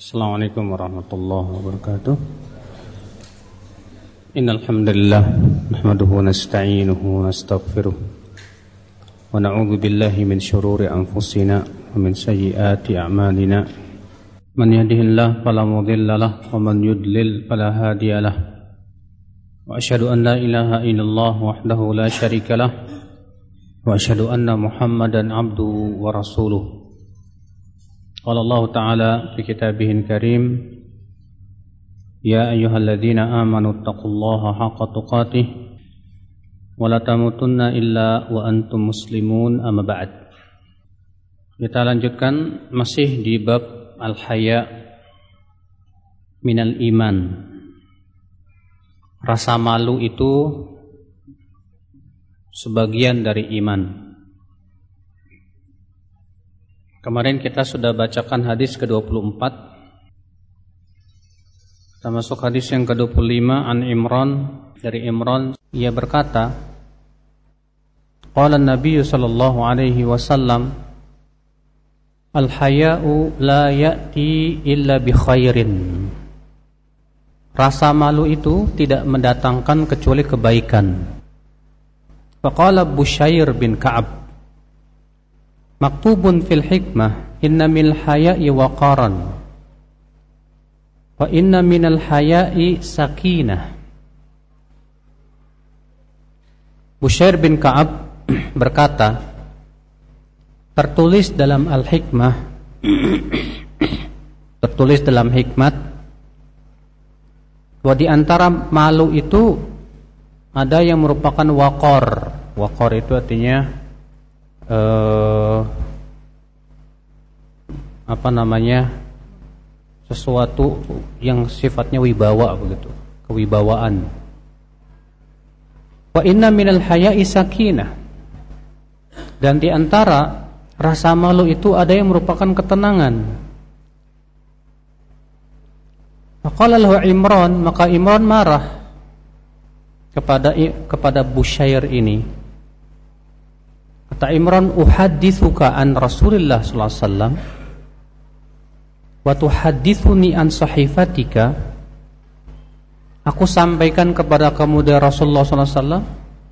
Assalamualaikum warahmatullahi wabarakatuh. Innal hamdalillah nahmaduhu wa nasta'inuhu wa nastaghfiruh wa na'udzu billahi min shururi anfusina wa min sayyiati a'malina. Man yahdihillahu fala mudilla lahu wa man yudlil fala hadiya lahu. Wa asyhadu an la ilaha illallah wahdahu la syarika lahu wa asyhadu anna Muhammadan abduhu wa rasuluh. Qala Allah Ta'ala fi kitabihil karim, ya ayyuhalladzina amanu taqullaha haqqa tuqatih wa la tamutunna illa wa antum muslimun, amma ba'd. Kita lanjutkan masih di bab al-haya minal iman. Rasa malu itu sebagian dari iman. Kemarin kita sudah bacakan hadis ke-24. Kita masuk hadis yang ke-25 an Imran, dari Imran, ia berkata, qala an-nabiy sallallahu alaihi wasallam, al-haya'u la ya'ti illa bi khairin. Rasa malu itu tidak mendatangkan kecuali kebaikan. Faqala Bushair bin Ka'ab, maktubun fil hikmah inna minal haya'i waqaran wa inna minal haya'i sakinah. Bushair bin Ka'ab berkata, tertulis dalam al-hikmah, tertulis dalam hikmat, bahwa di antara malu itu ada yang merupakan waqar. Waqar itu artinya sesuatu yang sifatnya wibawa, begitu, kewibawaan. Wa inna minal haya'i sakinah, dan di antara rasa malu itu ada yang merupakan ketenangan. Faqala lahu Imran, maka Imran marah kepada Bushair ini. Kata Imran, uhaddithuka an Rasulillah sallallahu alaihi wasallam wa tuhaddithuni an sahifatika. Aku sampaikan kepada kamu dari Rasulullah sallallahu alaihi wasallam,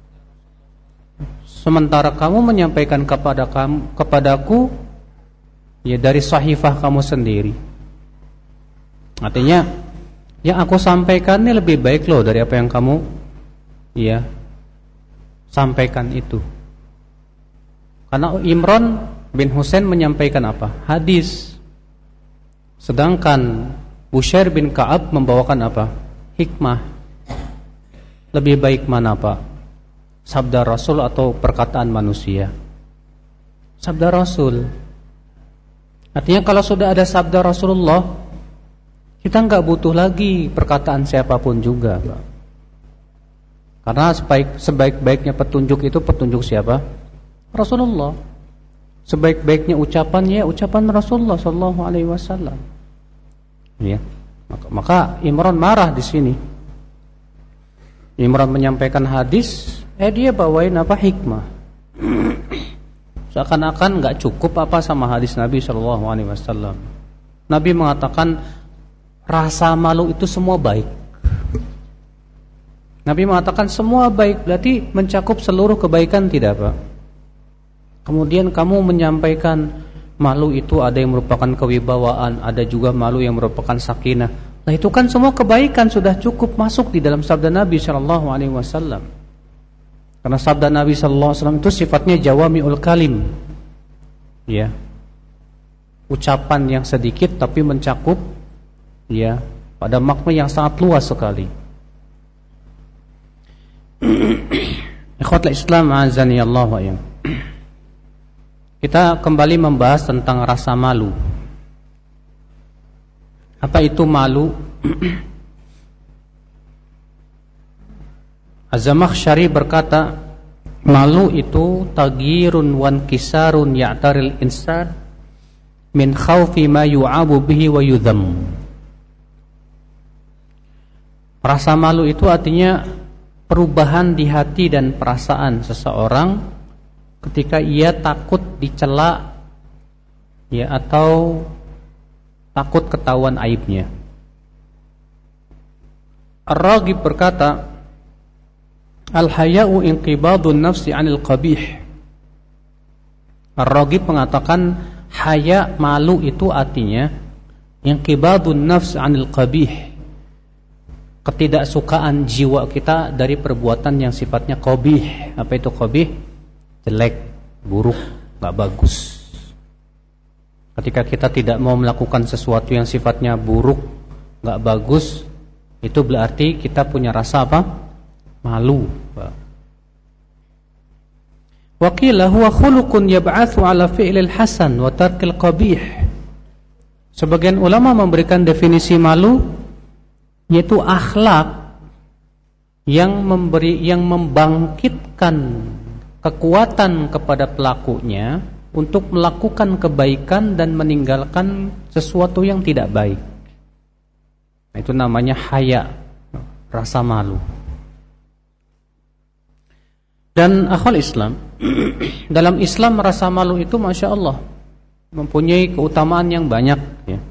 sementara kamu menyampaikan kepadaku ya dari sahifah kamu sendiri. Artinya, yang aku sampaikan ini lebih baik loh dari apa yang kamu ya sampaikan itu. Karena Imran bin Husain menyampaikan apa? Hadis. Sedangkan Bushair bin Ka'ab membawakan apa? Hikmah. Lebih baik mana Pak? Sabda Rasul atau perkataan manusia? Sabda Rasul. Artinya kalau sudah ada sabda Rasulullah, kita enggak butuh lagi perkataan siapapun juga, Pak. Karena sebaik-baiknya petunjuk itu petunjuk siapa? Rasulullah. Sebaik-baiknya ucapannya ucapan Rasulullah sallallahu alaihi wasallam. Ya. Maka Imran marah di sini. Imran menyampaikan hadis, dia bawain apa? Hikmah. Seakan-akan enggak cukup apa sama hadis Nabi sallallahu alaihi wasallam. Nabi mengatakan rasa malu itu semua baik. Nabi mengatakan semua baik, berarti mencakup seluruh kebaikan, tidak Pak? Kemudian kamu menyampaikan malu itu ada yang merupakan kewibawaan, ada juga malu yang merupakan sakinah. Nah itu kan semua kebaikan sudah cukup masuk di dalam sabda Nabi sallallahu alaihi wasallam. Karena sabda Nabi sallallahu alaihi wasallam itu sifatnya jawami'ul kalim. Ya. Ucapan yang sedikit tapi mencakup ya pada makna yang sangat luas sekali. Ikhwatul Islam azani Allah wa iyyakum. Kita kembali membahas tentang rasa malu. Apa itu malu? Az-Zamakhsyari berkata, malu itu tagyirun wan kisarun ya'taril insan min khaufi ma yu'abu bihi wa yudham. Rasa malu itu artinya perubahan di hati dan perasaan seseorang ketika ia takut dicela ya atau takut ketahuan aibnya. Ar-Raghib berkata, al-haya'u inqibadun nafsi 'anil qabih. Ar-Raghib mengatakan haya, malu itu artinya inqibadun nafs 'anil qabih, ketidaksukaan jiwa kita dari perbuatan yang sifatnya qabih. Apa itu qabih? Jelek, buruk, enggak bagus. Ketika kita tidak mau melakukan sesuatu yang sifatnya buruk, enggak bagus, itu berarti kita punya rasa apa? Malu. Wa qila huwa khuluqun yab'atsu 'ala fi'lil hasan wa tarkil qabih. Sebagian ulama memberikan definisi malu yaitu akhlak yang membangkitkan kekuatan kepada pelakunya untuk melakukan kebaikan dan meninggalkan sesuatu yang tidak baik. Itu namanya haya, rasa malu. Dan akhwal Islam, dalam Islam rasa malu itu Masya Allah mempunyai keutamaan yang banyak ya.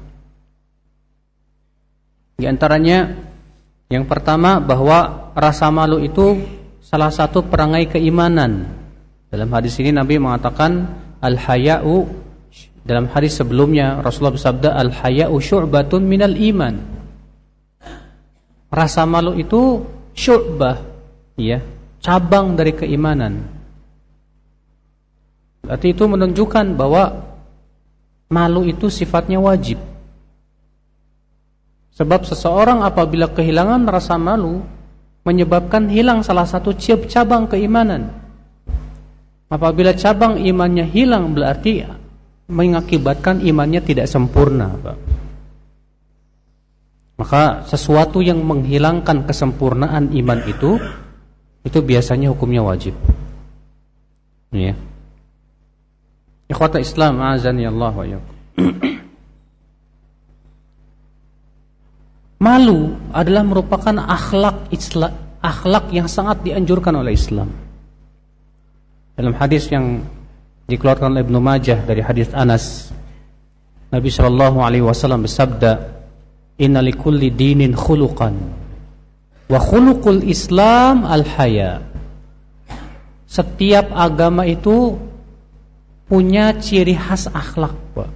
Di antaranya yang pertama bahwa rasa malu itu salah satu perangai keimanan. Dalam hadis ini Nabi mengatakan al-haya'u, dalam hadis sebelumnya Rasulullah bersabda al-haya'u syu'batun minal iman. Rasa malu itu syu'bah ya, cabang dari keimanan. Berarti itu menunjukkan bahwa malu itu sifatnya wajib. Sebab seseorang apabila kehilangan rasa malu menyebabkan hilang salah satu cabang keimanan. Apabila cabang imannya hilang berarti mengakibatkan imannya tidak sempurna, Pak. Maka sesuatu yang menghilangkan kesempurnaan iman itu biasanya hukumnya wajib. Ya. Ikhwata Islam, azani Allah wa iyyakum. Malu adalah merupakan akhlak yang sangat dianjurkan oleh Islam. Dalam hadis yang dikeluarkan oleh Ibnu Majah dari hadis Anas, Nabi sallallahu alaihi wasallam bersabda, "Inna likulli dinin khuluqan wa khuluqul Islam al-haya." Setiap agama itu punya ciri khas akhlak, Pak.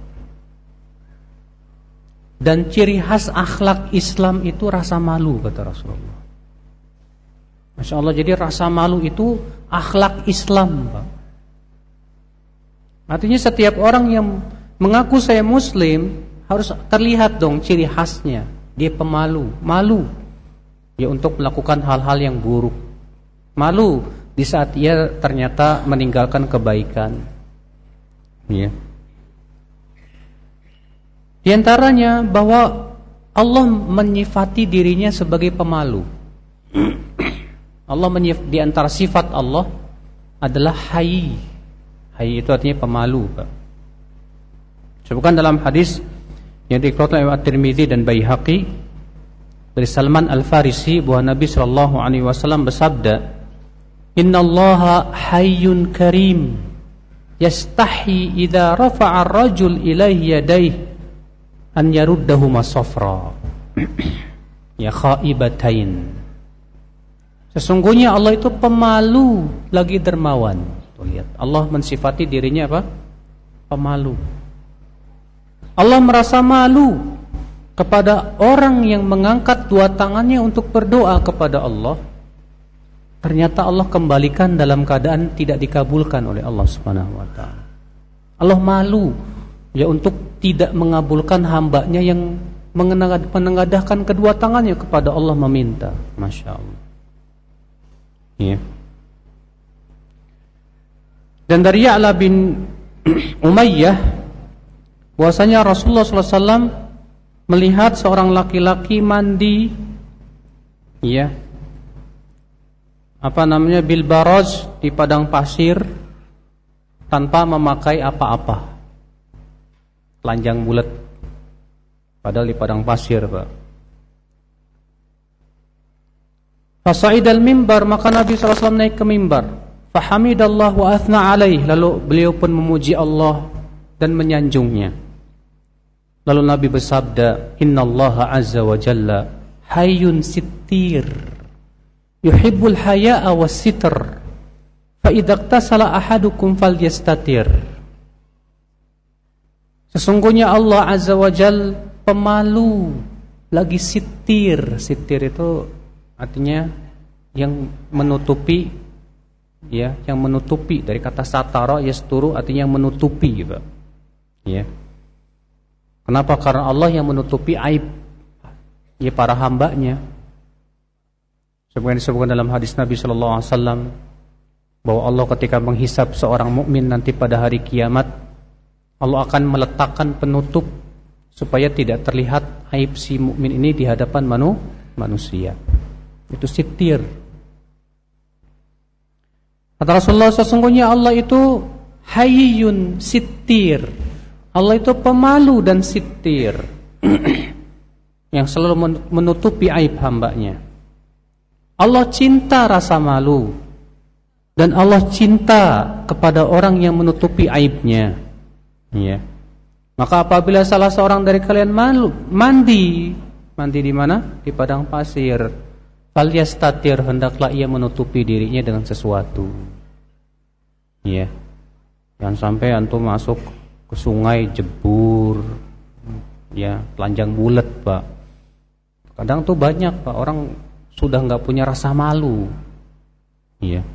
Dan ciri khas akhlak Islam itu rasa malu, kata Rasulullah. Masya Allah, jadi rasa malu itu akhlak Islam, Pak. Artinya setiap orang yang mengaku saya Muslim harus terlihat dong ciri khasnya. Dia pemalu, malu ya untuk melakukan hal-hal yang buruk. Malu di saat ia ternyata meninggalkan kebaikan. Ya. Di antaranya bahwa Allah menyifati dirinya sebagai pemalu. Allah di antara sifat Allah adalah hayy. Hayy itu artinya pemalu, Pak. Sebutkan dalam hadis yang dikeluarkan oleh At-Tirmidzi dan Baihaqi dari Salman Al-Farisi bahwa Nabi sallallahu alaihi wasallam bersabda, "Innallaha hayyun karim, yastahi idza rafa'a ar-rajul ilaihi yadayhi an yaruddahuma safra ya khaibatain." Sesungguhnya Allah itu pemalu lagi dermawan. Tuh, lihat, Allah mensifati dirinya apa? Pemalu. Allah merasa malu kepada orang yang mengangkat dua tangannya untuk berdoa kepada Allah. Ternyata Allah kembalikan dalam keadaan tidak dikabulkan oleh Allah Subhanahu wa taala. Allah malu ya untuk tidak mengabulkan hambanya yang menengadahkan kedua tangannya kepada Allah meminta. Masya Allah. Ya. Dan dari Ya'la bin Umayyah bahwasanya Rasulullah SAW melihat seorang laki-laki mandi ya bil baraj, di padang pasir tanpa memakai apa-apa, telanjang bulat, padahal di padang pasir, Pak. Fasa'idal mimbar, maka Nabi SAW naik ke mimbar. Fahamidallah wa athna alaih, lalu beliau pun memuji Allah dan menyanjungnya. Lalu Nabi bersabda, "Innallaha azza wa jalla hayyun sittir, yuhibbul haya'a was-sitr, fa idza iktasala ahadukum falyastatir." Sesungguhnya Allah azza wa jalla pemalu, lagi sittir. Sittir itu artinya yang menutupi, ya, yang menutupi, dari kata satara yasturu artinya yang menutupi, gitu. Ya. Kenapa? Karena Allah yang menutupi aib, ya, para hambanya. Seperti disebutkan dalam hadis Nabi sallallahu alaihi wasallam bahwa Allah ketika menghisab seorang mukmin nanti pada hari kiamat, Allah akan meletakkan penutup supaya tidak terlihat aib si mukmin ini di hadapan manusia. Itu sitir. Kata Rasulullah, sesungguhnya Allah itu hayyun sittir. Allah itu pemalu dan sittir yang selalu menutupi aib hambanya. Allah cinta rasa malu, dan Allah cinta kepada orang yang menutupi aibnya, ya. Maka apabila salah seorang dari kalian mandi di mana? Di padang pasir, falyastatir, hendaklah ia menutupi dirinya dengan sesuatu, ya. Jangan sampai antum masuk ke sungai jebur, ya, telanjang bulat, Pak. Kadang tuh banyak, Pak, orang sudah nggak punya rasa malu, ya.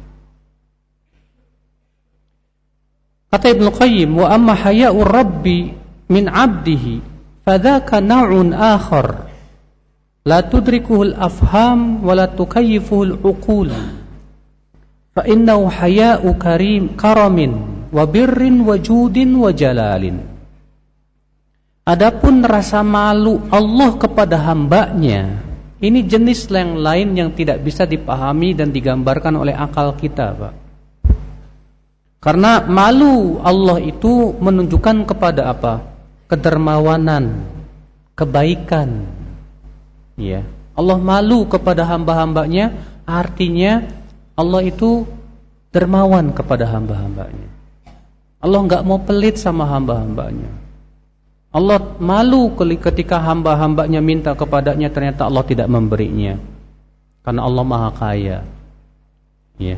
Kata Ibnu Qayyim, wa amma haya'ur rabbi min 'abdihi fadzaka naw'un akhar la tudrikuhu al-afham wa la tukayyifuhu al-uqul fa innahu haya'u karamin wa birrin wa judin wa jalalin. Adapun rasa malu Allah kepada hambanya, ini jenis yang lain yang tidak bisa dipahami dan digambarkan oleh akal kita, Pak. Karena malu Allah itu menunjukkan kepada apa? Kedermawanan, kebaikan, ya. Allah malu kepada hamba-hambanya, artinya Allah itu dermawan kepada hamba-hambanya. Allah enggak mau pelit sama hamba-hambanya. Allah malu ketika hamba-hambanya minta kepadanya, ternyata Allah tidak memberinya, karena Allah Maha Kaya, ya.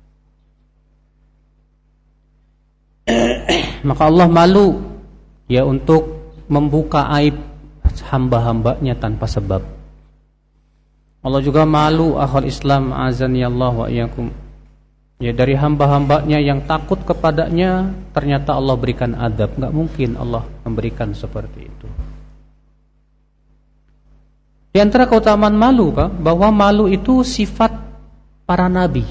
Maka Allah malu, ya, untuk membuka aib hamba-hambanya tanpa sebab. Allah juga malu, akhwal Islam azani Allah wa iyyakum, ya, dari hamba-hambanya yang takut kepadanya, ternyata Allah berikan adab. Enggak mungkin Allah memberikan seperti itu. Di antara keutamaan malu, Pak, bahwa malu itu sifat para nabi.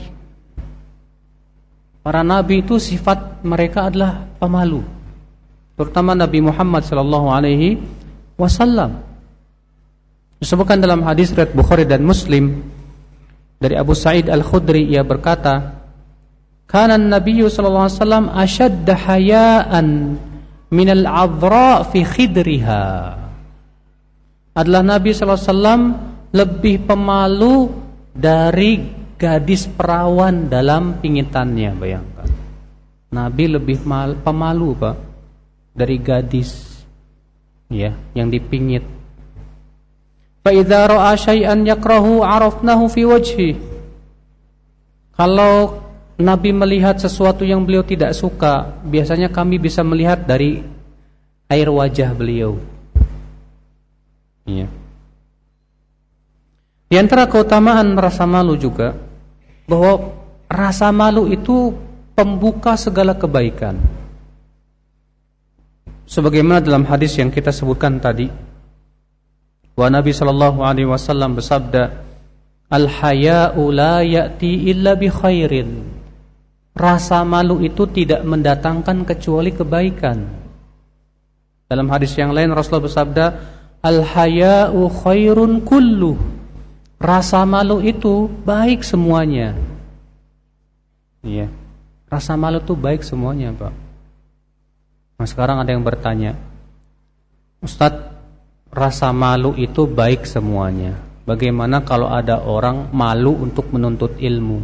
Para nabi itu sifat mereka adalah pemalu. Terutama Nabi Muhammad sallallahu alaihi wasallam. Disebutkan dalam hadis riwayat Bukhari dan Muslim dari Abu Sa'id Al-Khudri, ia berkata, "Kana an-nabiy sallallahu alaihi wasallam ashadda haya'an min al-'adhra fi khidriha." Adalah Nabi sallallahu alaihi wasallam lebih pemalu dari gadis perawan dalam pingitannya, bayangkan. Nabi lebih pemalu, Pak, dari gadis, ya, yang dipingit. Fa idza ra'a syai'an yakrahu 'arafnahu fi wajhi. Kalau Nabi melihat sesuatu yang beliau tidak suka, biasanya kami bisa melihat dari air wajah beliau, ya. Di antara keutamaan rasa malu juga bahwa rasa malu itu pembuka segala kebaikan. Sebagaimana dalam hadis yang kita sebutkan tadi, bahwa Nabi sallallahu alaihi wasallam bersabda, "Al-haya'u la ya'ti illa bi khairin." Rasa malu itu tidak mendatangkan kecuali kebaikan. Dalam hadis yang lain Rasulullah bersabda, "Al-haya'u khairun kulluh." Rasa malu itu baik semuanya. Iya. Rasa malu itu baik semuanya, Pak. Nah, sekarang ada yang bertanya, "Ustadz, rasa malu itu baik semuanya. Bagaimana kalau ada orang malu untuk menuntut ilmu?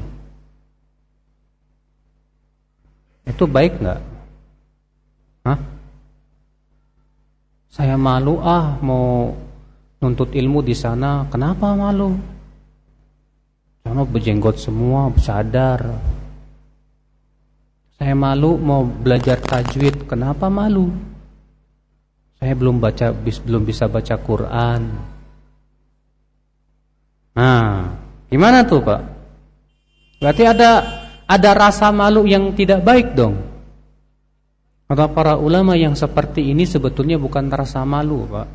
Itu baik enggak?" Hah? Saya malu mau nuntut ilmu di sana. Kenapa malu? Karena berjenggot semua, bersadar. Saya malu mau belajar tajwid. Kenapa malu? Saya belum bisa baca Quran. Nah, gimana tuh, Pak? Berarti ada rasa malu yang tidak baik dong. Kata para ulama, yang seperti ini sebetulnya bukan rasa malu, Pak,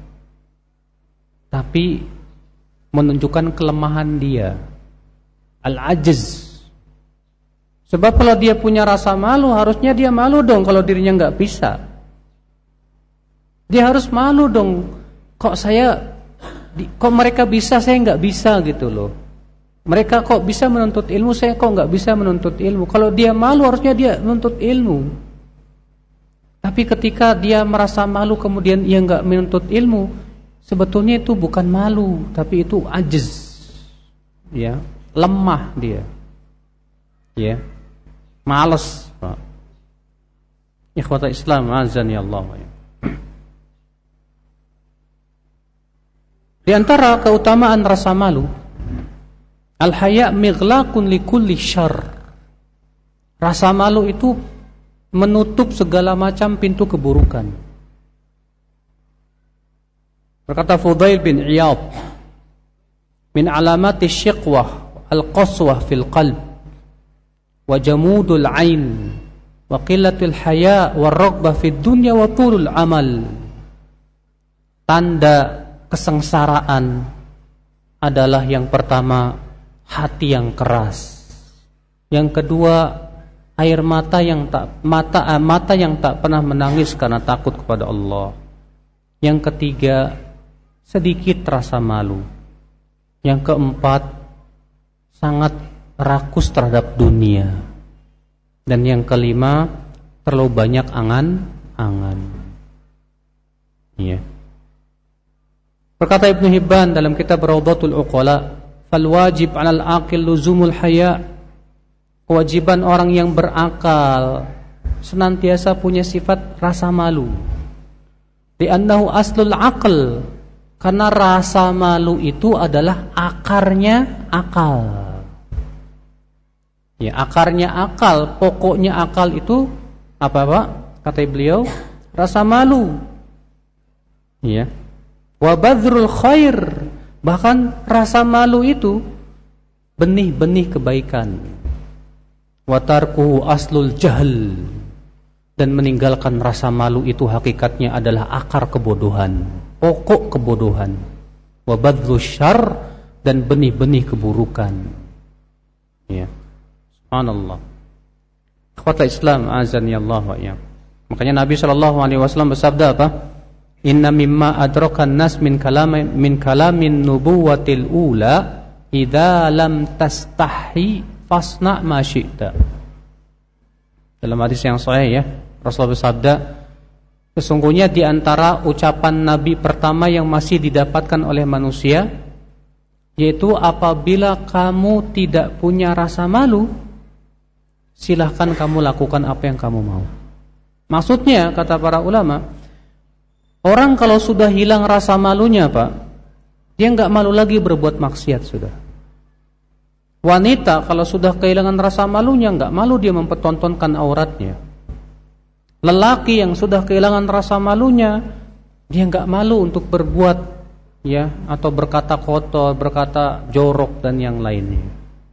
tapi menunjukkan kelemahan dia, al-ajz. Sebab kalau dia punya rasa malu, harusnya dia malu dong kalau dirinya nggak bisa. Dia harus malu dong. Kok mereka bisa, saya nggak bisa gitu loh. Mereka kok bisa menuntut ilmu, saya kok nggak bisa menuntut ilmu. Kalau dia malu, harusnya dia menuntut ilmu. Tapi ketika dia merasa malu kemudian ia nggak menuntut ilmu, sebetulnya itu bukan malu, tapi itu ajz. Ya, lemah dia. Ya. Malas, Pak. Ikhwatul Islam, azan ya Allah. Di antara keutamaan rasa malu, al-haya' mighlaqun likulli syarr. Rasa malu itu menutup segala macam pintu keburukan. Berkata Fudail bin Iyad, min alamati syiqwah al-qaswah fil qalb wa jamudul ain wa qillatul haya wa raghbah fid dunya wa tulul amal. Tanda kesengsaraan adalah yang pertama, hati yang keras. Yang kedua, air mata yang tak pernah menangis karena takut kepada Allah. Yang ketiga, sedikit rasa malu. Yang keempat, sangat rakus terhadap dunia. Dan yang kelima, terlalu banyak angan-angan. Iya. Berkata Ibnu Hibban dalam kitab Rawdatul Uqala, fal wajib 'alal aqil luzumul haya. Kewajiban orang yang berakal senantiasa punya sifat rasa malu. Li'annahu aslul aql, karena rasa malu itu adalah akarnya akal. Ya, akarnya akal, pokoknya akal itu apa, Pak? Kata beliau, rasa malu. Ya. Wa badrul khair, bahkan rasa malu itu benih-benih kebaikan. Wa tarkuhu aslul jahl, dan meninggalkan rasa malu itu hakikatnya adalah akar kebodohan, pokok kebodohan. Wa badrul syarr, dan benih-benih keburukan. Ya. Subhanallah. Ikhwatul Islam, azani Allah wa iyyakum. Makanya Nabi sallallahu alaihi wasallam bersabda apa? Inna mimma adrakan nas min kalamin nubuwatil ula idza lam tastahi fasna ma syi'ta. Dalam hadis yang sahih ya, Rasulullah bersabda, sesungguhnya di antara ucapan Nabi pertama yang masih didapatkan oleh manusia, yaitu apabila kamu tidak punya rasa malu, silahkan kamu lakukan apa yang kamu mau. Maksudnya, kata para ulama, orang kalau sudah hilang rasa malunya, Pak, dia enggak malu lagi berbuat maksiat sudah. Wanita kalau sudah kehilangan rasa malunya, enggak malu dia mempertontonkan auratnya. Lelaki yang sudah kehilangan rasa malunya, dia enggak malu untuk berbuat ya atau berkata kotor, berkata jorok dan yang lainnya.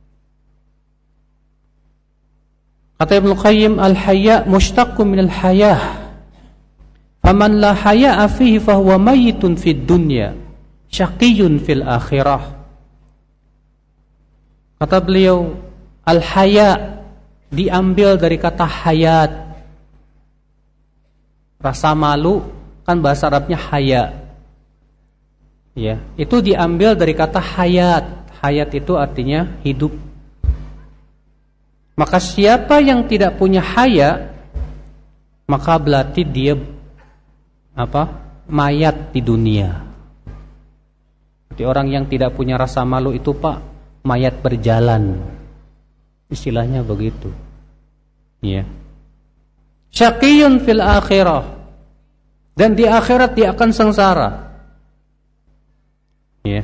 Kata Ibnu Qayyim, al-haya' mushtaqqun minal hayah. Faman la haya'a fihi fahuwa mayyitun fid dunya, syaqiyyun fil akhirah. Kata beliau, al-haya' diambil dari kata hayat. Rasa malu kan bahasa Arabnya haya. Ya, itu diambil dari kata hayat. Hayat itu artinya hidup. Maka siapa yang tidak punya haya, maka berarti dia mayat di dunia. Jadi orang yang tidak punya rasa malu itu, Pak, mayat berjalan. Istilahnya begitu. Ya. Syaqiyun fil akhirah. Dan di akhirat dia akan sengsara. Ya.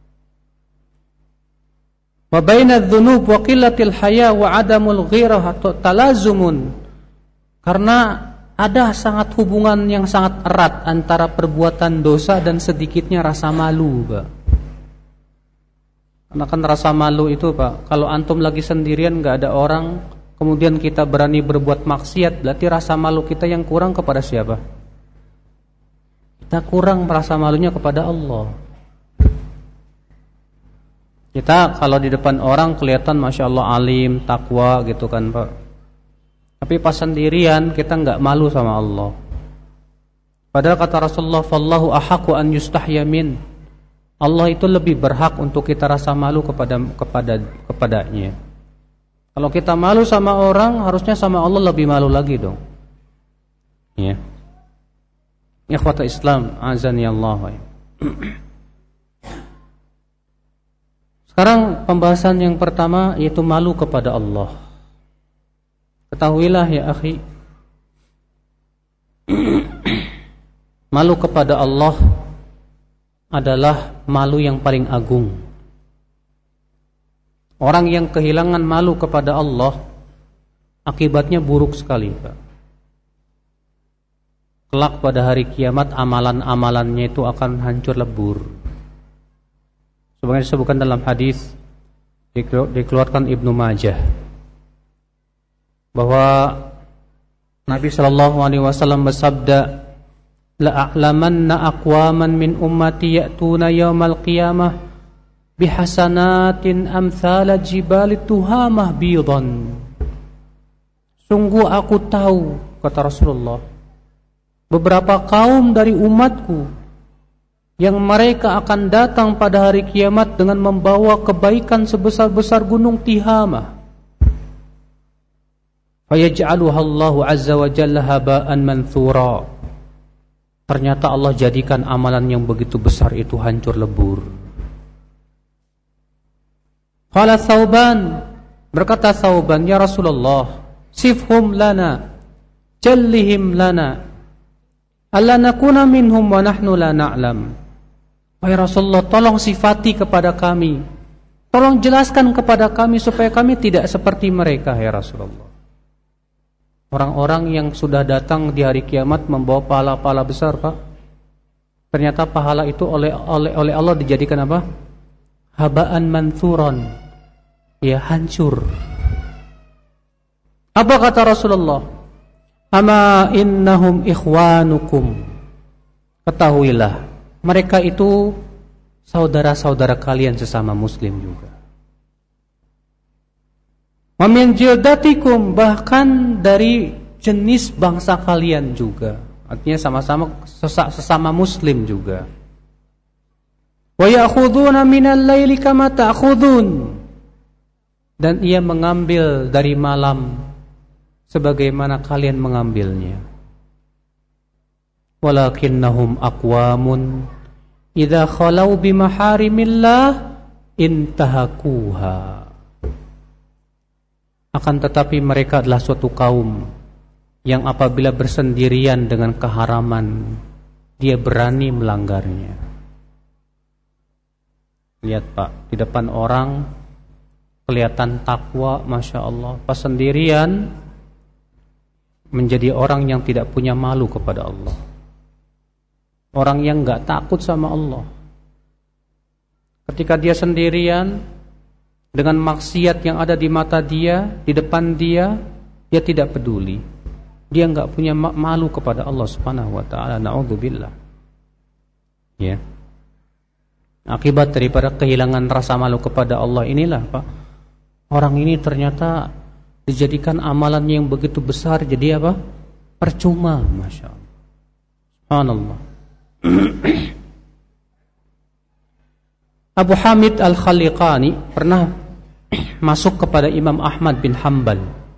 Wa baina dzunub wa qillatil haya wa adamul ghirah talazumun. Karena ada sangat hubungan yang sangat erat antara perbuatan dosa dan sedikitnya rasa malu, Pak. Karena kan rasa malu itu, Pak, kalau antum lagi sendirian gak ada orang, kemudian kita berani berbuat maksiat, berarti rasa malu kita yang kurang kepada siapa? Kita kurang rasa malunya kepada Allah. Kita kalau di depan orang kelihatan Masya Allah alim, takwa gitu kan, Pak. Tapi pas sendirian kita enggak malu sama Allah. Padahal kata Rasulullah, "Fallahu ahaqqu an yustahya min." Allah itu lebih berhak untuk kita rasa malu kepadanya. Kalau kita malu sama orang, harusnya sama Allah lebih malu lagi dong. Ya. Ikhwata Islam, azani Allah. Sekarang pembahasan yang pertama yaitu malu kepada Allah. Ketahuilah ya akhi, malu kepada Allah adalah malu yang paling agung. Orang yang kehilangan malu kepada Allah, akibatnya buruk sekali, Pak. Kelak pada hari kiamat amalan-amalannya itu akan hancur lebur. Sebagaimana disebutkan dalam hadis dikeluarkan Ibnu Majah, bahwa Nabi sallallahu alaihi wasallam bersabda, la a'lamanna aqwaman min ummati ya'tuna yaumal qiyamah bihasanatin amsala jibali tuhamah bidan. Sungguh aku tahu, kata Rasulullah, beberapa kaum dari umatku yang mereka akan datang pada hari kiamat dengan membawa kebaikan sebesar-besar gunung Tihamah. Fayaj'aluha Allahu azza wa jalla haba'an manthura. Ternyata Allah jadikan amalan yang begitu besar itu hancur lebur. Qala Thauban, berkata Thauban, ya Rasulullah, sifhum lana, jallihim lana, alla nakuna minhum wa nahnu la na'lam. Wahai Rasulullah, tolong sifati kepada kami, tolong jelaskan kepada kami supaya kami tidak seperti mereka, ya Rasulullah. Orang-orang yang sudah datang di hari kiamat membawa pahala-pahala besar, Pak. Ternyata pahala itu oleh Allah dijadikan apa? Haba'an manthuron. Ya, hancur. Apa kata Rasulullah? Ama innahum ikhwanukum. Ketahuilah, mereka itu saudara-saudara kalian sesama muslim juga. Wa min jildatikum, bahkan dari jenis bangsa kalian juga. Artinya sama-sama sesama muslim juga. Wa ya'khuduna minal laili kama ta'khudun. Dan ia mengambil dari malam sebagaimana kalian mengambilnya. Walakinnahum aqwamun idza khalau bimaharimillah intahakuha. Akan tetapi mereka adalah suatu kaum yang apabila bersendirian dengan keharaman, dia berani melanggarnya. Lihat, Pak, di depan orang kelihatan takwa, Masya Allah. Pas sendirian menjadi orang yang tidak punya malu kepada Allah. Orang yang gak takut sama Allah. Ketika dia sendirian dengan maksiat yang ada di mata dia, di depan dia, dia tidak peduli. Dia enggak punya malu kepada Allah Subhanahu wa taala. Na'udzubillah. Ya. Akibat daripada kehilangan rasa malu kepada Allah inilah, Pak. Orang ini ternyata dijadikan amalan yang begitu besar jadi apa? Percuma, Masya Allah. Subhanallah. Abu Hamid Al-Khaliqani pernah masuk kepada Imam Ahmad bin Hanbal.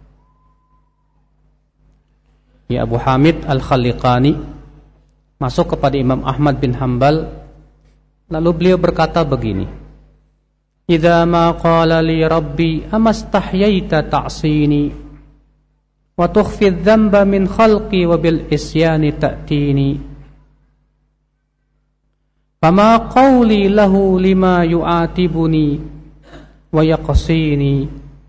Ya, Abu Hamid Al-Khaliqani masuk kepada Imam Ahmad bin Hanbal, lalu beliau berkata begini, "Idza ma qala li rabbi amastahyaita ta'sini wa tukhfi adh-dhanba min khalqi wa bil isyani ta'tini Fama qawli lahu lima yu'atibuni wa yaqsini.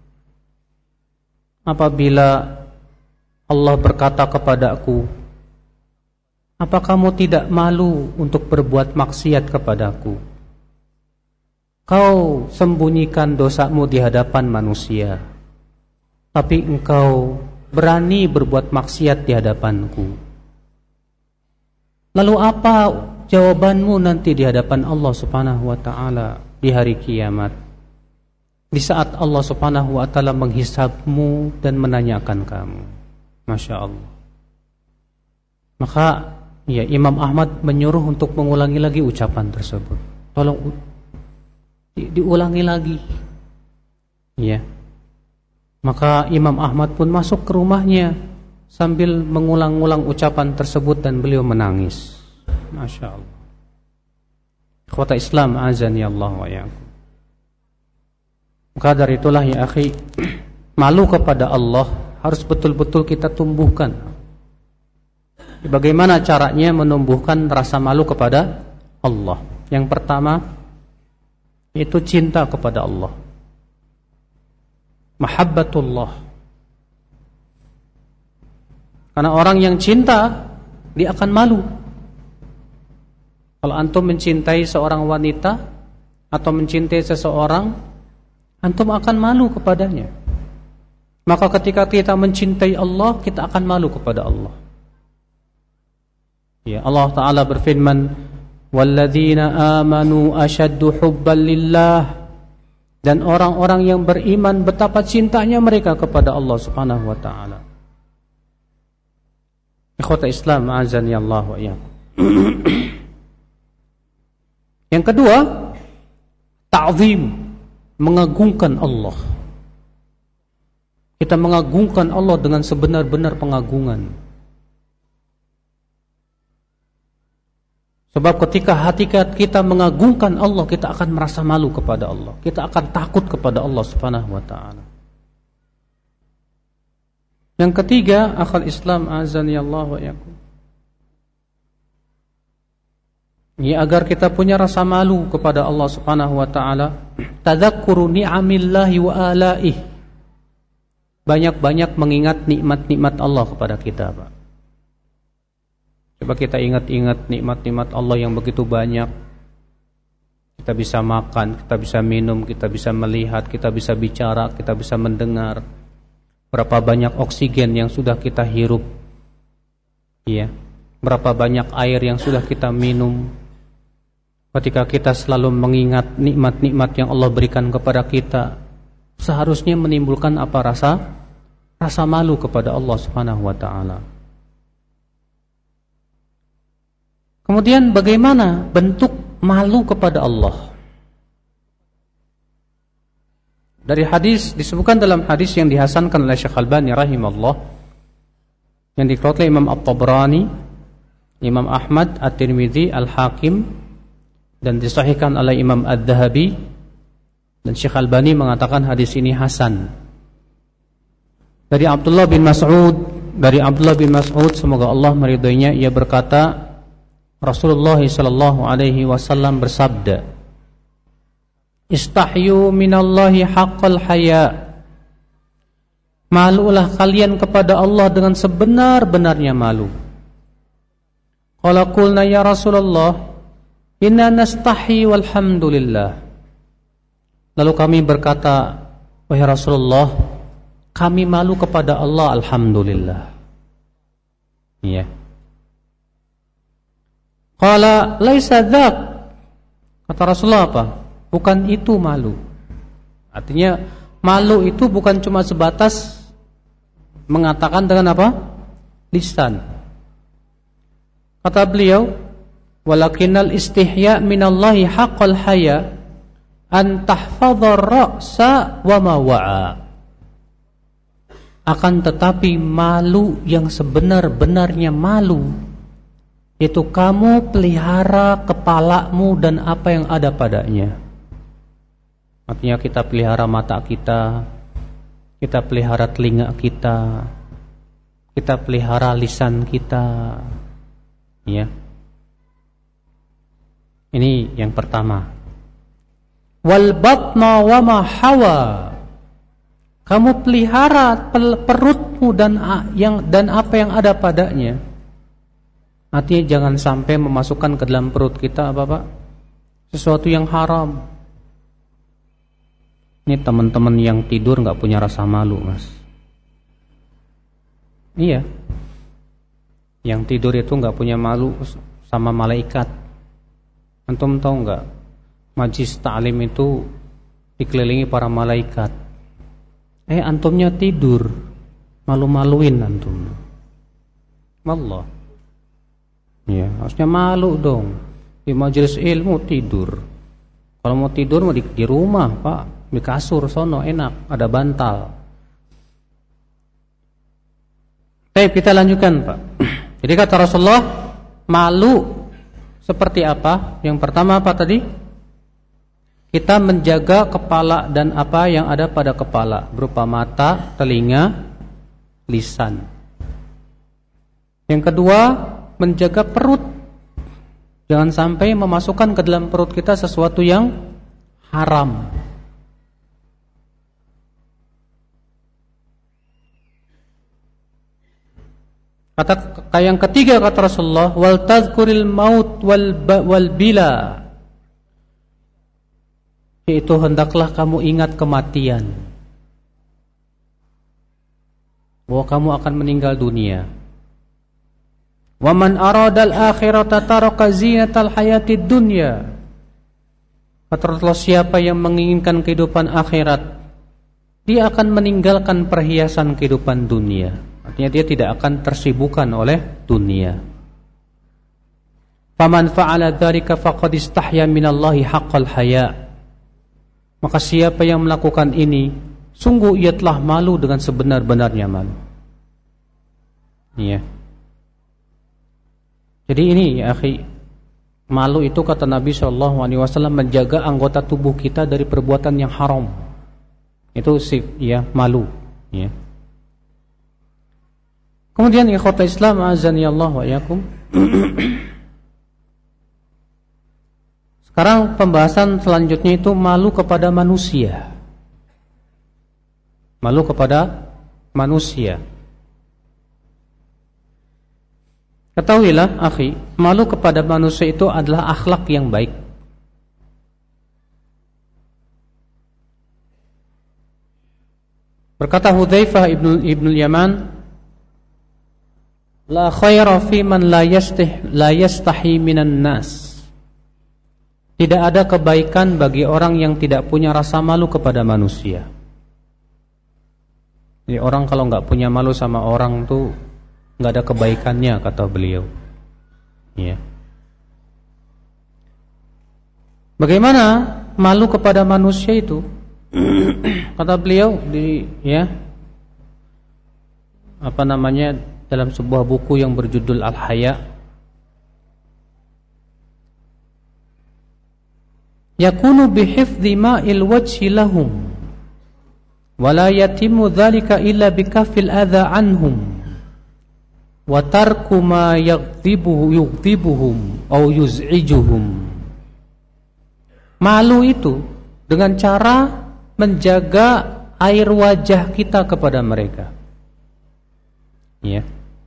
Apabila Allah berkata kepadaku, apa kamu tidak malu untuk berbuat maksiat kepadaku? Kau sembunyikan dosamu di hadapan manusia, tapi engkau berani berbuat maksiat di hadapanku. Lalu apa jawabanmu nanti di hadapan Allah Subhanahu wa taala di hari kiamat? Di saat Allah Subhanahu wa taala menghisabmu dan menanyakan kamu. Masya Allah. Maka ya, Imam Ahmad menyuruh untuk mengulangi lagi ucapan tersebut. Tolong diulangi lagi. Ya. Maka Imam Ahmad pun masuk ke rumahnya sambil mengulang-ulang ucapan tersebut dan beliau menangis. Masya Allah. Ikhwata Islam azani Allah wa iyyakum. Maka dari itulah ya akhi, malu kepada Allah harus betul-betul kita tumbuhkan. Bagaimana caranya menumbuhkan rasa malu kepada Allah? Yang pertama itu cinta kepada Allah, mahabbatullah. Karena orang yang cinta, dia akan malu. Kalau antum mencintai seorang wanita atau mencintai seseorang, antum akan malu kepadanya. Maka ketika kita mencintai Allah, kita akan malu kepada Allah. Ya, Allah Ta'ala berfirman, walladzina amanu ashaddu hubban lillah. Dan orang-orang yang beriman betapa cintanya mereka kepada Allah Subhanahu wa taala. Ikhwata Islam azani Allah wa iyyakum. Yang kedua, ta'zim, mengagungkan Allah. Kita mengagungkan Allah dengan sebenar-benar pengagungan. Sebab ketika hati kita mengagungkan Allah, kita akan merasa malu kepada Allah. Kita akan takut kepada Allah Subhanahu wa taala. Yang ketiga, akhal Islam azani Allah wa iyyakum. Ya, agar kita punya rasa malu kepada Allah Subhanahu wa taala, tadzakkuru ni'amillahi wa alaih. Banyak-banyak mengingat nikmat-nikmat Allah kepada kita, Pak. Coba kita ingat-ingat nikmat-nikmat Allah yang begitu banyak. Kita bisa makan, kita bisa minum, kita bisa melihat, kita bisa bicara, kita bisa mendengar. Berapa banyak oksigen yang sudah kita hirup. Ya. Berapa banyak air yang sudah kita minum. Ketika kita selalu mengingat nikmat-nikmat yang Allah berikan kepada kita, seharusnya menimbulkan apa rasa malu kepada Allah Subhanahu wa taala. Kemudian bagaimana bentuk malu kepada Allah? Dari hadis, disebutkan dalam hadis yang dihasankan oleh Syekh Albani rahimahullah, yang dikeluarkan oleh Imam At-Tabrani, Imam Ahmad, At-Tirmidzi, Al-Hakim, dan disahihkan oleh Imam Ad-Dhahabi, dan Syekh Albani mengatakan hadis ini hasan. Dari Abdullah bin Mas'ud, semoga Allah meridhoinya, ia berkata, Rasulullah sallallahu alaihi wasallam bersabda, istahyu minallahi haqqal haya. Malulah kalian kepada Allah dengan sebenar-benarnya malu. Qala qulna ya Rasulullah, inna nastahi walhamdulillah. Lalu kami berkata, wahai Rasulullah, kami malu kepada Allah alhamdulillah. Iya. Qala laisa dzak. Kata Rasulullah apa? Bukan itu malu. Artinya malu itu bukan cuma sebatas mengatakan dengan apa? Lisan. Kata beliau, walakinnal istihya minallahi haqqal haya an tahfadhar ra'sa wa ma wa'a. Akan tetapi malu yang sebenar-benarnya malu itu kamu pelihara kepalamu dan apa yang ada padanya. Artinya kita pelihara mata kita pelihara telinga kita pelihara lisan kita. Ya. Ini yang pertama. Wal batna wa ma hawa. Kamu pelihara perutmu dan apa yang ada padanya. Artinya jangan sampai memasukkan ke dalam perut kita apa Pak? Sesuatu yang haram. Ini teman-teman yang tidur nggak punya rasa malu, Mas. Iya. Yang tidur itu nggak punya malu sama malaikat. Antum tahu nggak? Majlis ta'lim itu dikelilingi para malaikat. Antumnya tidur, malu-maluin antum. Wallah. Ya, harusnya malu dong. Di majelis ilmu tidur. Kalau mau tidur mau di rumah, Pak, di kasur sono enak, ada bantal. Baik, kita lanjutkan, Pak. Jadi kata Rasulullah, malu seperti apa? Yang pertama apa tadi? Kita menjaga kepala dan apa yang ada pada kepala, berupa mata, telinga, lisan. Yang kedua, menjaga perut. Jangan sampai memasukkan ke dalam perut kita sesuatu yang haram. Yang ketiga kata Rasulullah, wal tazkuril maut wal bila. Yaitu hendaklah kamu ingat kematian, bahwa kamu akan meninggal dunia. Wa man aradal akhirata taraka zinatal hayatid dunya. Kata Rasulullah, siapa yang menginginkan kehidupan akhirat, dia akan meninggalkan perhiasan kehidupan dunia. Artinya dia tidak akan tersibukkan oleh dunia. Faman fa'ala dzalika faqad istahya minallahi haqqal haya. Maka siapa yang melakukan ini, sungguh ia telah malu dengan sebenar-benarnya malu. Iya. Jadi ini ya akhi, malu itu kata Nabi SAW menjaga anggota tubuh kita dari perbuatan yang haram. Itu ya malu. Ya. Kemudian ikhwata Islam azani Allah wa yakum. Sekarang pembahasan selanjutnya itu malu kepada manusia. Malu kepada manusia. Ketahuilah akhi, malu kepada manusia itu adalah akhlak yang baik. Berkata Hudzaifah ibn Yaman, la khaira fi man la yastahi minan nas. Tidak ada kebaikan bagi orang yang tidak punya rasa malu kepada manusia. Jadi orang kalau nggak punya malu sama orang tuh nggak ada kebaikannya kata beliau. Ya. Bagaimana malu kepada manusia itu? Kata beliau dalam sebuah buku yang berjudul Al-Haya. Yakunu bihifdzi ma'il wajhi lahum wa la yatimu dzalika illa bikafil adza anhum wa tarku ma yughdibuhum aw yuz'ijuhum. Malu itu dengan cara menjaga air wajah kita kepada mereka. Ya.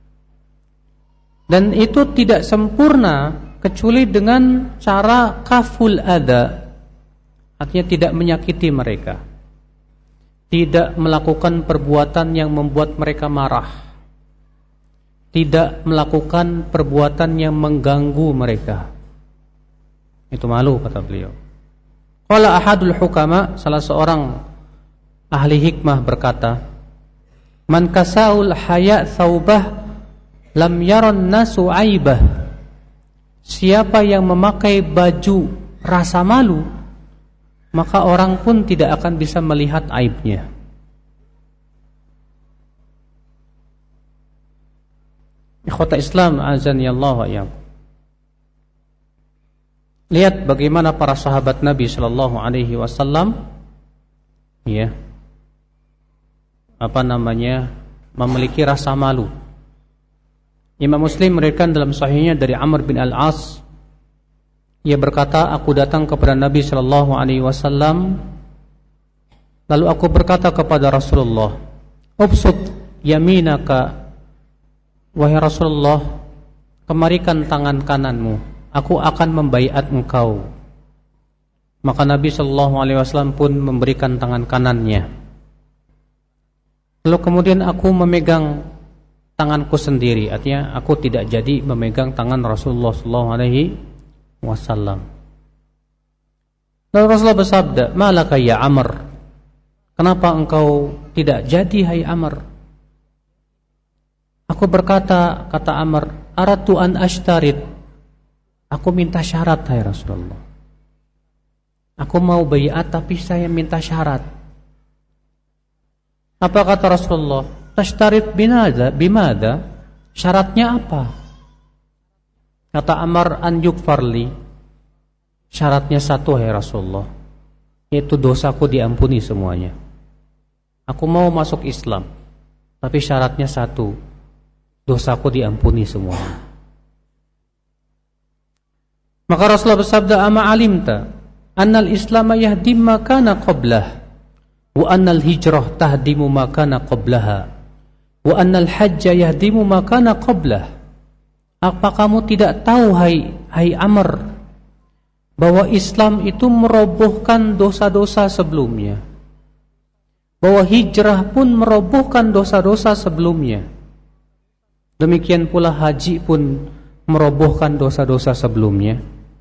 Dan itu tidak sempurna kecuali dengan cara kaful adza. Artinya tidak menyakiti mereka, tidak melakukan perbuatan yang membuat mereka marah, tidak melakukan perbuatan yang mengganggu mereka. Itu malu kata beliau. Qala ahadul hukama, salah seorang ahli hikmah berkata, man kasaul haya thawbah lam yaron nasu aibah. Siapa yang memakai baju rasa malu, maka orang pun tidak akan bisa melihat aibnya. Ikhwata Islam azani Allah wa iyyakum. Lihat bagaimana para sahabat Nabi sallallahu alaihi wasallam memiliki rasa malu. Imam Muslim meriwayatkan dalam sahihnya dari Amr bin Al-As, Ia berkata, aku datang kepada Nabi sallallahu alaihi wasallam, lalu aku berkata kepada Rasulullah, "Ubsut yaminaka, wahai Rasulullah, kemarikan tangan kananmu, aku akan membaiat engkau." Maka Nabi sallallahu alaihi wasallam pun memberikan tangan kanannya. Lalu kemudian aku memegang tanganku sendiri, artinya aku tidak jadi memegang tangan Rasulullah sallallahu alaihi wasallam. Lalu Rasulullah bersabda, "Malaka ya Amr? Kenapa engkau tidak jadi, hai Amr?" Aku berkata, kata Amr, "Aratu an ashtarit." Aku minta syarat, hai Rasulullah. Aku mau baiat tapi saya minta syarat. Apa kata Rasulullah? "Tashtarit bimada?" Syaratnya apa? Kata Amr, "An yukfarli." Syaratnya satu, hai Rasulullah, yaitu dosaku diampuni semuanya. Aku mau masuk Islam, tapi syaratnya satu, dosaku diampuni semuanya. Maka Rasulullah bersabda, "Ama alimta annal Islam yahdim ma kana qablah, wa annal hijrah tahdimu ma kana qablaha, wa annal hajja yahdimu ma kana qablah." Apa kamu tidak tahu, hai Amr, bahwa Islam itu merobohkan dosa-dosa sebelumnya, bahwa hijrah pun merobohkan dosa-dosa sebelumnya, demikian pula haji pun merobohkan dosa-dosa sebelumnya?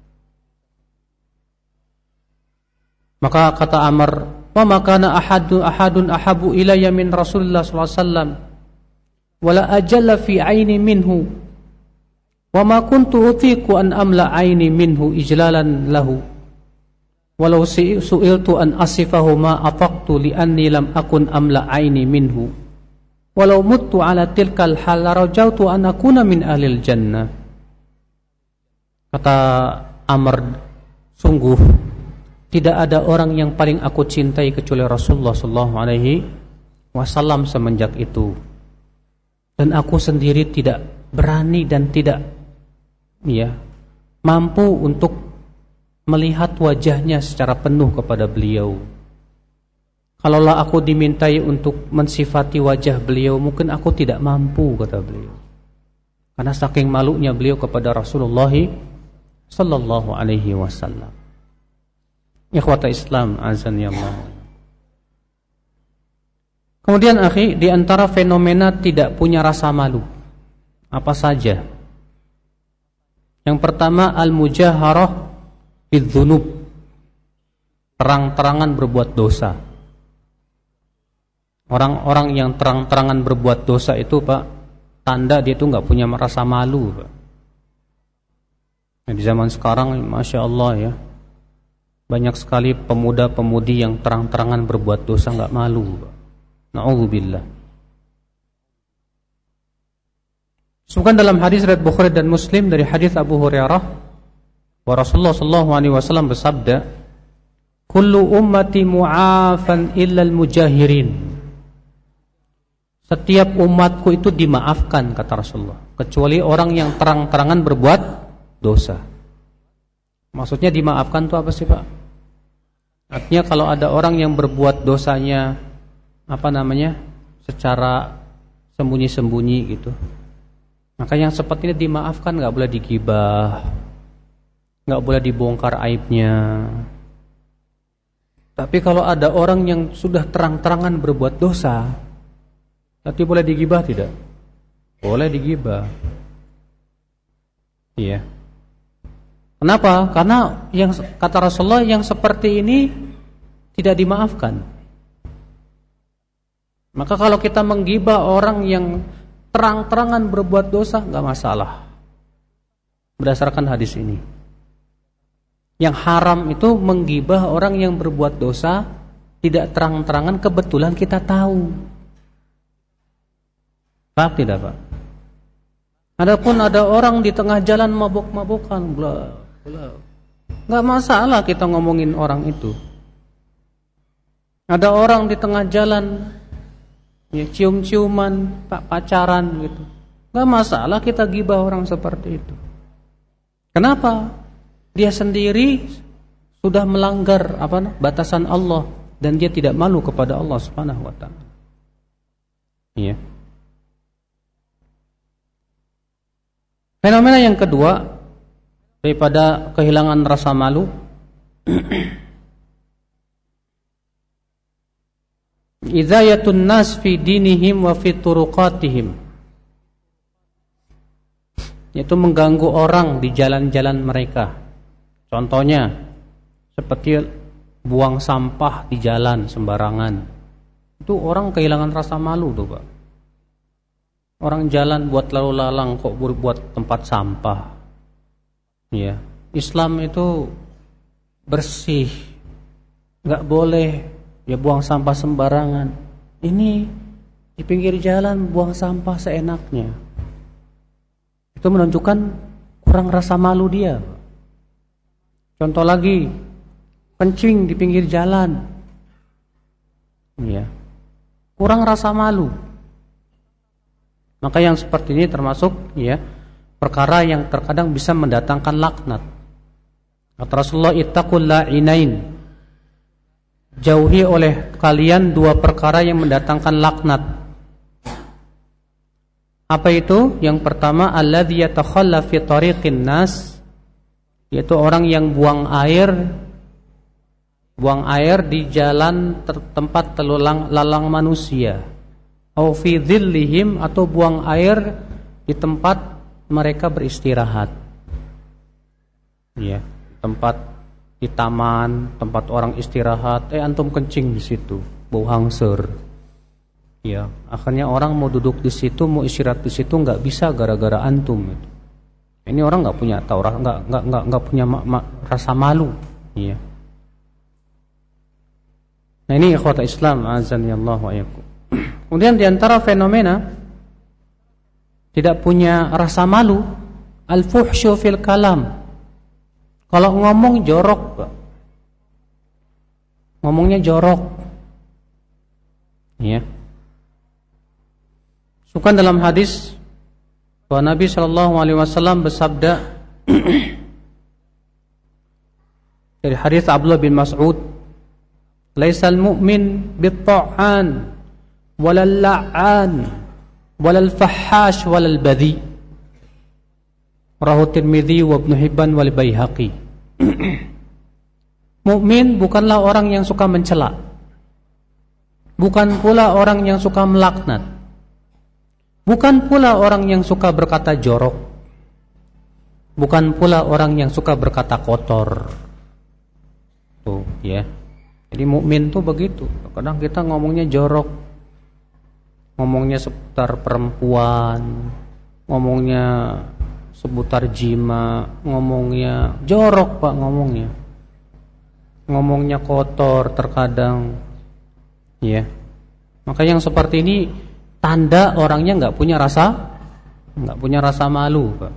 Maka kata Amr, "Wa makana ahadun ahabu ilayya min Rasulullah sallallahu alaihi wasallam wala ajalla fi aini minhu wa ma kuntu utiqu an amla aini minhu ijlalan lahu walau su'iltu an asifahu ma ataqtu li anni lam akun amla aini minhu walau muttu ala tilkal hal rajautu an akuna min ahlil jannah." Kata Amr, sungguh tidak ada orang yang paling aku cintai kecuali Rasulullah sallallahu alaihi wasallam semenjak itu, dan aku sendiri tidak berani dan tidak mampu untuk melihat wajahnya secara penuh kepada beliau. Kalaulah aku dimintai untuk mensifati wajah beliau, mungkin aku tidak mampu, kata beliau, karena saking malunya beliau kepada Rasulullah sallallahu alaihi wasallam. Ikhwata Islam azani Allah. Kemudian akhi, di antara fenomena tidak punya rasa malu apa saja? Yang pertama, al-mujaharah bidzunub, terang-terangan berbuat dosa. Orang-orang yang terang-terangan berbuat dosa itu, Pak, tanda dia itu nggak punya rasa malu, Pak. Nah, di zaman sekarang, masya Allah ya, banyak sekali pemuda-pemudi yang terang-terangan berbuat dosa nggak malu, Pak. Na'udzubillah. Sebutkan dalam hadis riwayat Bukhari dan Muslim dari hadis Abu Hurairah, wa Rasulullah sallallahu alaihi wasallam bersabda, "Kullu ummati mu'afan illa al-mujahirin." Setiap umatku itu dimaafkan, kata Rasulullah, kecuali orang yang terang-terangan berbuat dosa. Maksudnya dimaafkan itu apa sih, Pak? Artinya kalau ada orang yang berbuat dosanya secara sembunyi-sembunyi gitu, maka yang seperti ini dimaafkan, nggak boleh digibah, nggak boleh dibongkar aibnya. Tapi kalau ada orang yang sudah terang-terangan berbuat dosa, tapi boleh digibah tidak? Boleh digibah. Iya. Kenapa? Karena yang kata Rasulullah, yang seperti ini tidak dimaafkan. Maka kalau kita menggibah orang yang terang-terangan berbuat dosa, nggak masalah. Berdasarkan hadis ini, yang haram itu menggibah orang yang berbuat dosa tidak terang-terangan, kebetulan kita tahu. Paham tidak, Pak? Adapun ada orang di tengah jalan mabuk-mabukan, nggak masalah kita ngomongin orang itu. Ada orang di tengah jalan cium-ciuman, pacaran gitu, nggak masalah kita gibah orang seperti itu. Kenapa? dia sendiri sudah melanggar batasan Allah dan dia tidak malu kepada Allah Subhanahu wa taala. Iya. Fenomena yang kedua daripada kehilangan rasa malu idzayatun nas fi dinihim wa fi turuqatihim, yaitu mengganggu orang di jalan-jalan mereka. Contohnya seperti buang sampah di jalan sembarangan. Itu orang kehilangan rasa malu tuh, Pak. Orang jalan buat lalu lalang kok buat tempat sampah. Ya, Islam itu bersih. Enggak boleh ya buang sampah sembarangan. Ini di pinggir jalan buang sampah seenaknya. Itu menunjukkan kurang rasa malu dia. Contoh lagi, kencing di pinggir jalan. Ya. Kurang rasa malu. Maka yang seperti ini termasuk ya perkara yang terkadang bisa mendatangkan laknat. Kata Rasulullah, ittaqul la'inain. Jauhi oleh kalian dua perkara yang mendatangkan laknat. Apa itu? Yang pertama, alladzi yatakhalla fi tariqin nas, yaitu orang yang buang air di jalan tempat lalang manusia. Au fi dhillihim, atau buang air di tempat mereka beristirahat. Ya, tempat di taman, tempat orang istirahat, antum kencing di situ, bau hangser. Ya, akhirnya orang mau duduk di situ, mau istirahat di situ nggak bisa gara-gara antum. Ini orang nggak punya taurah, nggak punya rasa malu. Ya. Nah ini ikhwata Islam, azanillahu wa iyyakum. Kemudian diantara fenomena tidak punya rasa malu, al-fuhsyu fil kalam. Kalau ngomong jorok, Pak. Ngomongnya jorok. Ya. Sukan dalam hadis bahwa Nabi SAW bersabda dari hadis Abdullah bin Mas'ud, "Laisal mu'min bit-ta'an walal la'an walal fahash walal badhi." Rawahu Tirmidzi wa Ibnu Hibban wal Baihaqi. Mukmin bukanlah orang yang suka mencela, bukan pula orang yang suka melaknat, bukan pula orang yang suka berkata jorok, bukan pula orang yang suka berkata kotor. Tuh, ya. Jadi mukmin tuh begitu. Kadang kita ngomongnya jorok, ngomongnya seputar perempuan, ngomongnya seputar jima, ngomongnya jorok, Pak, ngomongnya kotor terkadang. Ya. Maka yang seperti ini tanda orangnya nggak punya rasa malu, Pak.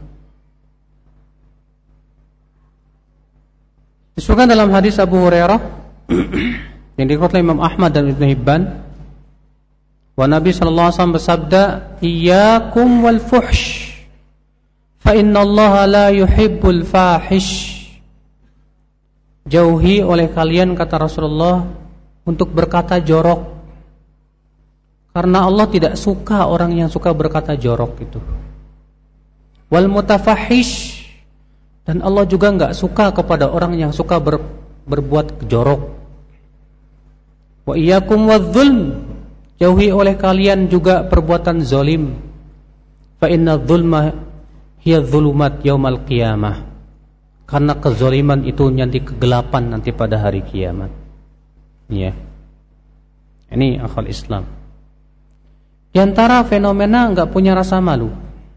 Disebutkan dalam hadis Abu Hurairah yang diriwayatkan Imam Ahmad dan Ibnu Hibban, wa Nabi sallallahu alaihi wasallam bersabda, "Iyyakum wal fuhsh, fa innallaha la yuhibbul fahish." Jauhi oleh kalian, kata Rasulullah, untuk berkata jorok, karena Allah tidak suka orang yang suka berkata jorok itu. Wal mutafahish, dan Allah juga enggak suka kepada orang yang suka berbuat jorok. Wa iyyakum wadh-dhulm, jauhi oleh kalian juga perbuatan zalim. Fa inna dzulma hiya dzulumat yaumal qiyamah, karena kezaliman itu nanti kegelapan nanti pada hari kiamat. Ya. Ini akal Islam. Di antara fenomena enggak punya rasa malu,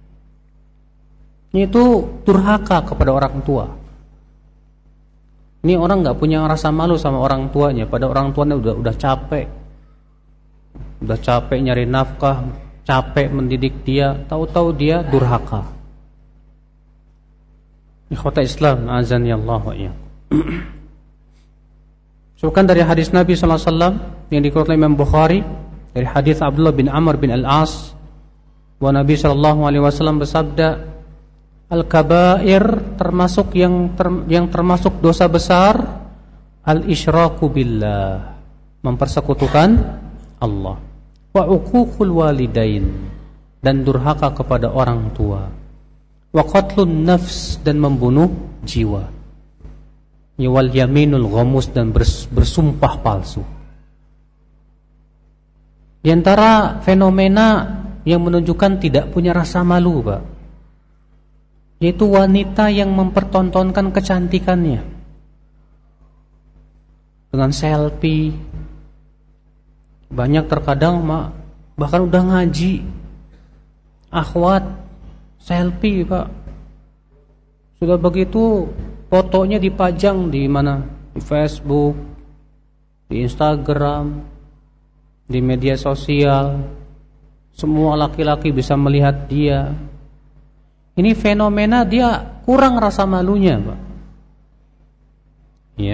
itu durhaka kepada orang tua. Ini orang enggak punya rasa malu sama orang tuanya, pada orang tuanya udah capek. Udah capek nyari nafkah, capek mendidik dia, tahu-tahu dia durhaka. Ikhwata Islam, azanillahu wa iyyakum. Sebutkan dari hadis Nabi sallallahu alaihi wasallam yang dikeluarkan Imam Bukhari dari hadis Abdullah bin Amr bin Al-As, bahwa Nabi sallallahu alaihi wasallam bersabda, Al-kabair termasuk yang termasuk dosa besar, al-isyraku billah, mempersekutukan Allah, wa uququl walidain, dan durhaka kepada orang tua, wa qatlun nafs, dan membunuh jiwa, wal yaminul ghamus, dan bersumpah palsu. Di antara fenomena yang menunjukkan tidak punya rasa malu, Pak, yaitu wanita yang mempertontonkan kecantikannya dengan selfie. Banyak terkadang bahkan udah ngaji, akhwat, selfie, Pak. Sudah begitu fotonya dipajang di mana? Di Facebook, di Instagram, di media sosial. Semua laki-laki bisa melihat dia. Ini fenomena dia kurang rasa malunya, Pak. Iya.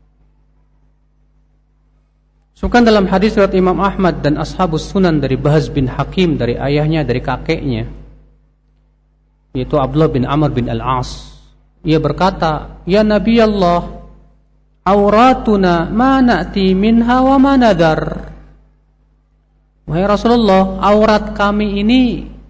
Sebutkan dalam hadis riwayat Imam Ahmad dan Ashabus Sunan dari Bahz bin Hakim, dari ayahnya, dari kakeknya, yaitu Abdullah bin Amr bin Al-As. Ia berkata, "Ya Nabi Allah, auratuna ma na'ti minha wa ma nadar." Wahai Rasulullah, aurat kami ini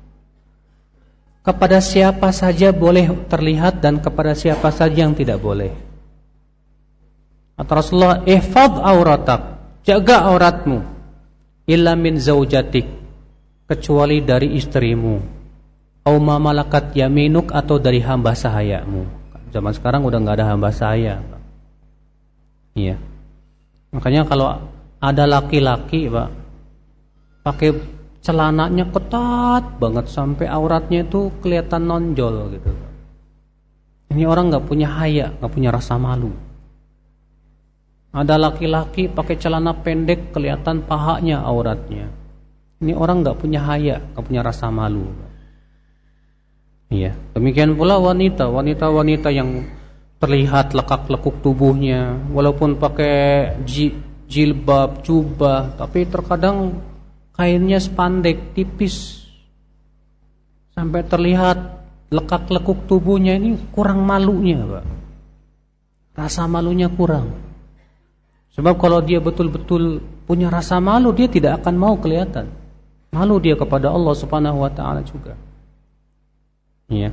kepada siapa saja boleh terlihat dan kepada siapa saja yang tidak boleh. Kata Rasulullah, ihfadz auratak, jaga auratmu, illa min zaujatik, kecuali dari istrimu, au ma malakat yaminuk, atau dari hamba sahayamu. Zaman sekarang udah enggak ada hamba sahaya, Pak. Iya. Makanya kalau ada laki-laki, Pak, pakai celananya ketat banget sampai auratnya itu kelihatan nonjol gitu. Ini orang nggak punya haya, nggak punya rasa malu. Ada laki-laki pakai celana pendek kelihatan pahanya, auratnya. Ini orang nggak punya haya, nggak punya rasa malu. Iya. Demikian pula wanita yang terlihat lekak-lekuk tubuhnya, walaupun pakai jilbab, jubah, tapi terkadang kainnya spandek tipis sampai terlihat lekak-lekuk tubuhnya. Ini kurang malunya, Pak. Rasa malunya kurang. Sebab kalau dia betul-betul punya rasa malu, dia tidak akan mau kelihatan. Malu dia kepada Allah Subhanahu wa taala juga. Iya.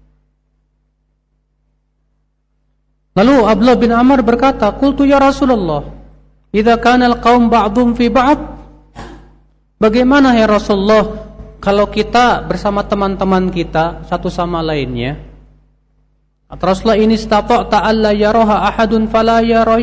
Lalu Abdullah bin Amr berkata, "Qultu ya Rasulullah, idza kana al-qaum ba'dhum fi ba'd?" Bagaimana ya Rasulullah kalau kita bersama teman-teman kita satu sama lainnya? Rasulullah, ini istata'ta alla yaraha ahadun fala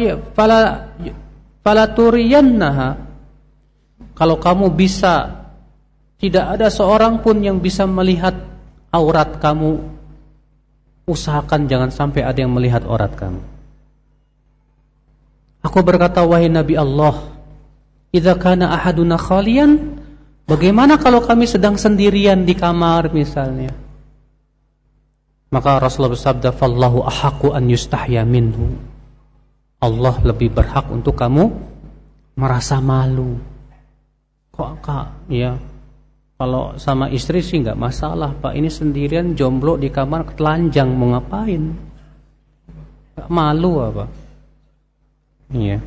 turiyannaha. Kalau kamu bisa, tidak ada seorang pun yang bisa melihat aurat kamu, usahakan jangan sampai ada yang melihat aurat kamu. Aku berkata, wahai Nabi Allah, idza kana ahaduna khalian, bagaimana kalau kami sedang sendirian di kamar misalnya? Maka Rasulullah bersabda, fallahu ahaqqu an yustahya minhu. Allah lebih berhak untuk kamu merasa malu. Kok Kak, ya, kalau sama istri sih enggak masalah, Pak. Ini sendirian jomblo di kamar telanjang, mau ngapain? Enggak malu apa? Iya.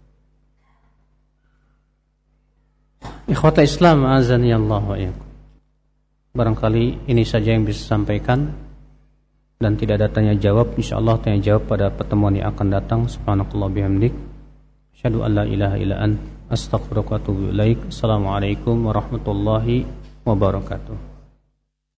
Ikhwata Islam, azani Allah wa iyyakum. Barangkali ini saja yang bisa sampaikan dan tidak ada tanya jawab. Insyaallah tanya jawab pada pertemuan yang akan datang. Subhanakallah bihamdik, asyhadu an la ilaha illa ant, astaghfiruka wa atubu ilaik. Assalamualaikum warahmatullahi wabarakatuh.